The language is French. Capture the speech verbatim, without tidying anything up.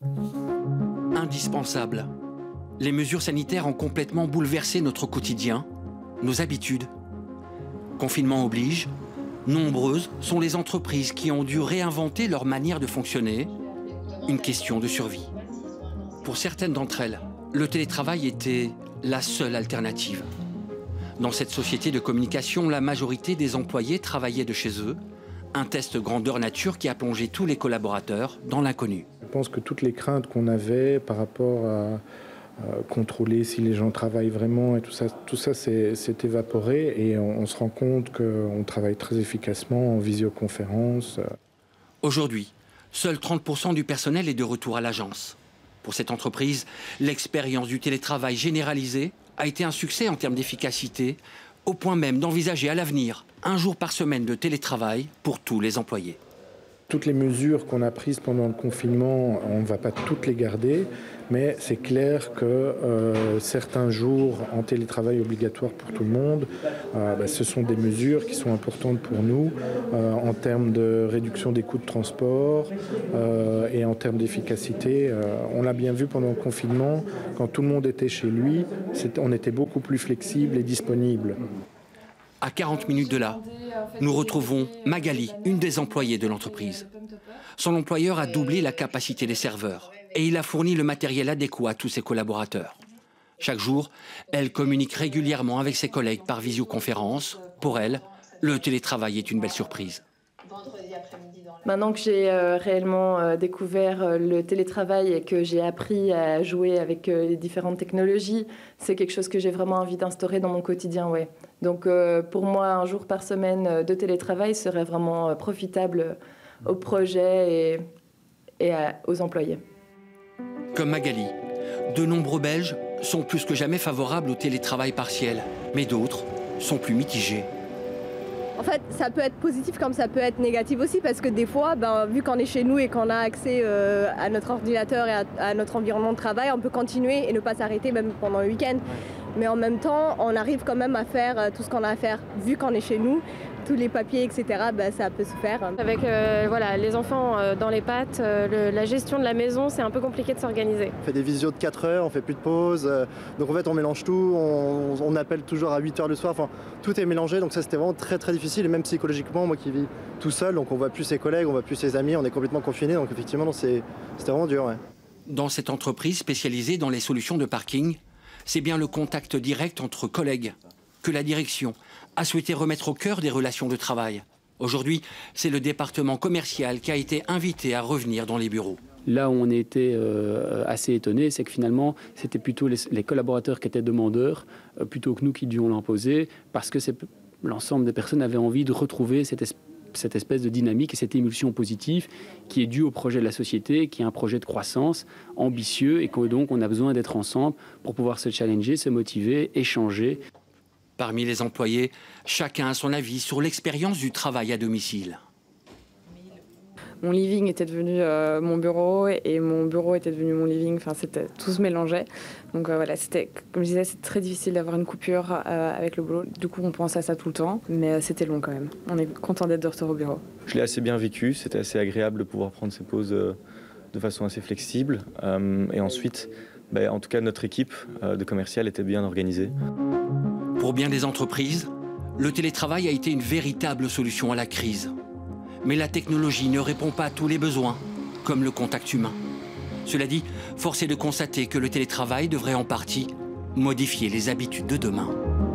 Indispensable. Les mesures sanitaires ont complètement bouleversé notre quotidien, nos habitudes. Confinement oblige, nombreuses sont les entreprises qui ont dû réinventer leur manière de fonctionner. Une question de survie. Pour certaines d'entre elles, le télétravail était la seule alternative. Dans cette société de communication, la majorité des employés travaillaient de chez eux. Un test grandeur nature qui a plongé tous les collaborateurs dans l'inconnu. Je pense que toutes les craintes qu'on avait par rapport à Euh, contrôler si les gens travaillent vraiment et tout ça, tout ça s'est évaporé et on, on se rend compte qu'on travaille très efficacement en visioconférence. Aujourd'hui, seul trente pour cent du personnel est de retour à l'agence. Pour cette entreprise, l'expérience du télétravail généralisé a été un succès en termes d'efficacité, au point même d'envisager à l'avenir un jour par semaine de télétravail pour tous les employés. Toutes les mesures qu'on a prises pendant le confinement, on ne va pas toutes les garder, mais c'est clair que euh, certains jours en télétravail obligatoire pour tout le monde, euh, bah, ce sont des mesures qui sont importantes pour nous euh, en termes de réduction des coûts de transport euh, et en termes d'efficacité. Euh, on l'a bien vu pendant le confinement, quand tout le monde était chez lui, on était beaucoup plus flexible et disponible. À quarante minutes de là, nous retrouvons Magali, une des employées de l'entreprise. Son employeur a doublé la capacité des serveurs et il a fourni le matériel adéquat à tous ses collaborateurs. Chaque jour, elle communique régulièrement avec ses collègues par visioconférence. Pour elle, le télétravail est une belle surprise. Maintenant que j'ai euh, réellement euh, découvert euh, le télétravail et que j'ai appris à jouer avec euh, les différentes technologies, c'est quelque chose que j'ai vraiment envie d'instaurer dans mon quotidien. Ouais. Donc euh, pour moi, un jour par semaine de télétravail serait vraiment euh, profitable au projet et, et à, aux employés. Comme Magali, de nombreux Belges sont plus que jamais favorables au télétravail partiel, mais d'autres sont plus mitigés. En fait, ça peut être positif comme ça peut être négatif aussi parce que des fois, ben, vu qu'on est chez nous et qu'on a accès euh, à notre ordinateur et à, à notre environnement de travail, on peut continuer et ne pas s'arrêter même pendant le week-end. Mais en même temps, on arrive quand même à faire euh, tout ce qu'on a à faire vu qu'on est chez nous. Tous les papiers, et cetera, ben, ça peut se faire. Avec euh, voilà, les enfants euh, dans les pattes, euh, le, la gestion de la maison, c'est un peu compliqué de s'organiser. On fait des visios de quatre heures, on fait plus de pause. Euh, donc en fait, on mélange tout, on, on appelle toujours à huit heures le soir. Enfin, tout est mélangé, donc ça, c'était vraiment très très difficile. Et même psychologiquement, moi qui vis tout seul, donc on voit plus ses collègues, on voit plus ses amis, on est complètement confiné. Donc effectivement, c'était vraiment dur. Ouais. Dans cette entreprise spécialisée dans les solutions de parking, c'est bien le contact direct entre collègues que la direction a souhaité remettre au cœur des relations de travail. Aujourd'hui, c'est le département commercial qui a été invité à revenir dans les bureaux. Là où on était euh, assez étonnés, c'est que finalement, c'était plutôt les, les collaborateurs qui étaient demandeurs, euh, plutôt que nous qui devions l'imposer, parce que l'ensemble des personnes avaient envie de retrouver cette, es cette espèce de dynamique et cette émulsion positive qui est due au projet de la société, qui est un projet de croissance ambitieux et que donc on a besoin d'être ensemble pour pouvoir se challenger, se motiver, échanger. Parmi les employés, chacun a son avis sur l'expérience du travail à domicile. Mon living était devenu euh, mon bureau et mon bureau était devenu mon living. Enfin, c'était tout se mélangeait. Donc euh, voilà, c'était, comme je disais, c'est très difficile d'avoir une coupure euh, avec le boulot. Du coup, on pense à ça tout le temps, mais euh, c'était long quand même. On est content d'être de retour au bureau. Je l'ai assez bien vécu. C'était assez agréable de pouvoir prendre ses pauses euh, de façon assez flexible. Euh, et ensuite, bah, en tout cas, notre équipe euh, de commercial était bien organisée. Pour bien des entreprises, le télétravail a été une véritable solution à la crise. Mais la technologie ne répond pas à tous les besoins, comme le contact humain. Cela dit, force est de constater que le télétravail devrait en partie modifier les habitudes de demain.